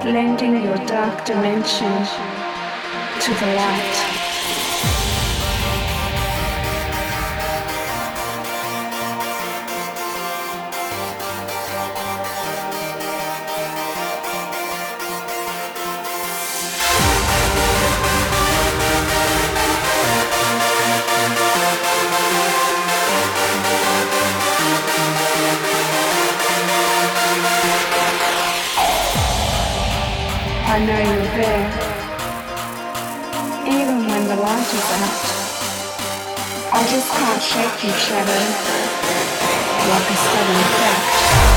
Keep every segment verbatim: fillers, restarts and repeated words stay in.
lending your dark dimension to the light. I know you're there, even when the light is out. I just can't shake you, shadow, like a sudden fact.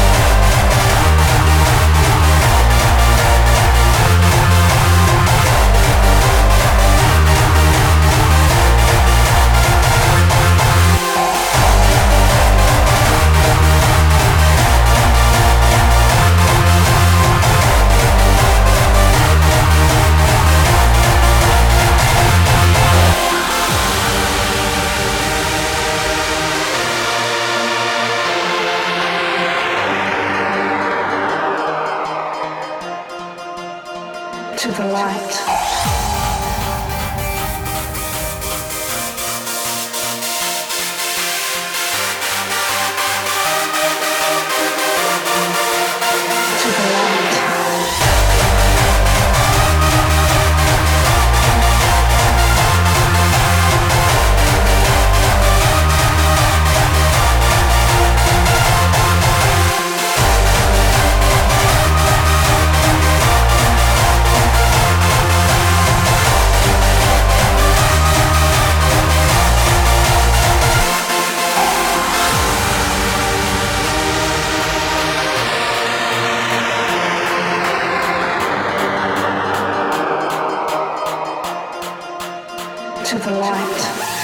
To the light. To the light. To the light.